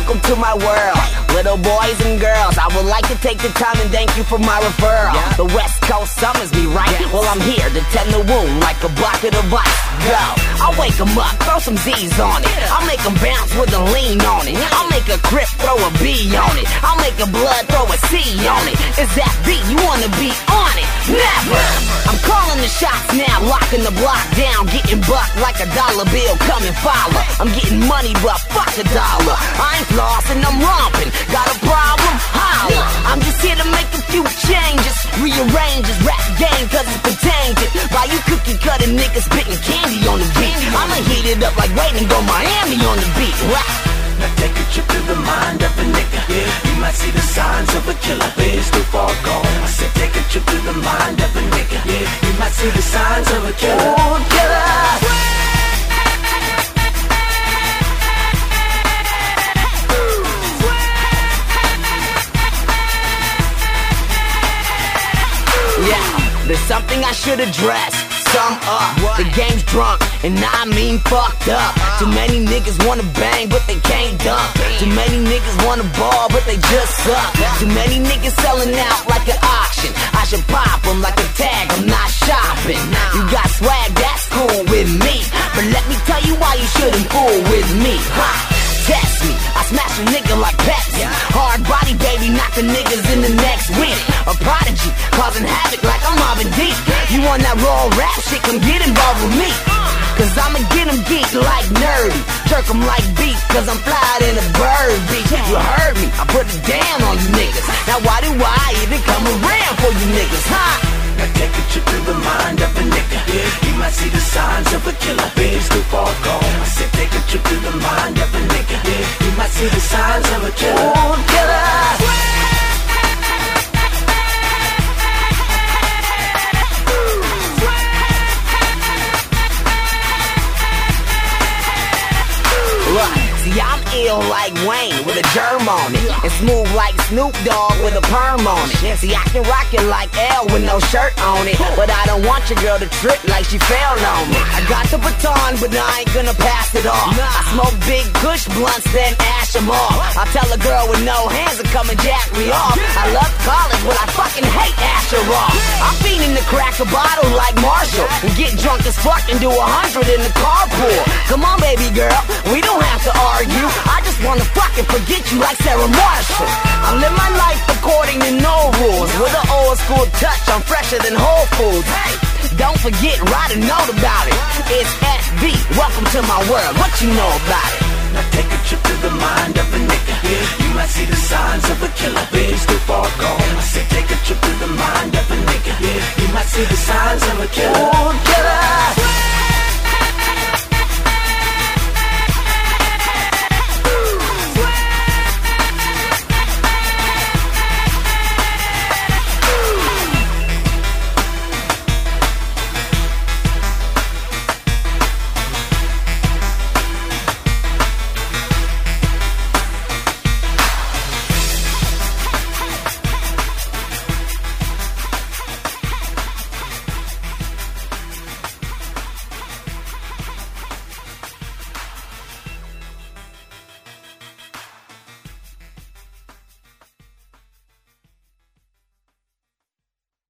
welcome to my world. Little boys and girls, I would like to take the time and thank you for my referral. The West Coast summons me, right? Well, I'm here to tend the wound like a bucket of ice. Go, I'll wake them up, throw some Z's on it. I'll make them bounce with a lean on it. I'll make a Crip throw a B on it. I'll make a Blood throw a C on it. Is that B? You wanna be on it? Never! I'm calling the shots now, locking the block down, getting bucked like a dollar bill, come and follow. I'm getting money, but fuck a dollar. I ain't flossing, I'm romping. Got a problem? Holla. I'm just here to make a few changes, rearrange this rap game cause it's contagious. By you cookie cutting niggas spitting candy on the beat, I'ma heat it up like Wayne and go Miami on the beat. Now take a trip to the mind of a nigga. You might see the signs of a killer, but it's too far gone. I said take a trip to the mind of a nigga. You might see the signs of a killer. Oh, killer. There's something I should address. Sum up, the game's drunk, and I mean fucked up. Too many niggas wanna bang, but they can't dunk. Too many niggas wanna ball, but they just suck. Too many niggas selling out like an auction. I should pop them like a tag, I'm not shopping. You got swag, that's cool with me, but let me tell you why you shouldn't fool with me. Test me, I smash a nigga like Pepsi. Hard body, baby, knock the niggas in the next week. A prodigy, causing havoc like I'm Mobbin Deep. You want that raw rap shit, come get involved with me. Cause I'ma get them geeked like nerdy. Jerk them like beef, cause I'm flying in a bird beat. You heard me, I put it down on you niggas. Now why do I even come around for you niggas, huh? Now take a trip to the mind of a nigga. You might see the signs of a killer, but it's too far gone. I said take a trip to the mind of a nigga. You might see the signs of a killer. Oh, killer. See, I'm ill like Wayne with a germ on it, and smooth like Snoop Dogg with a perm on it. See, I can rock it like L with no shirt on it, but I don't want your girl to trip like she fell on me. I got the baton, but I ain't gonna pass it off. I smoke big kush blunts, then ash them off. I tell a girl with no hands to come and jack me off. I love college, but I fucking hate Asher Roth. I'm feeding to crack a bottle like Marshall, and get drunk as fuck and do 100 in the carpool. Come on, baby girl, we don't have to argue. I just wanna fucking forget you like Sarah Marshall. I live my life according to no rules. With an old school touch, I'm fresher than Whole Foods. Hey, don't forget, write a note about it. It's SB, welcome to my world. What you know about it? Now take a trip to the mind of a nigga. You might see the signs of a killer, but it's too far gone. I said take a trip to the mind of a nigga. You might see the signs of a killer. Oh, killer.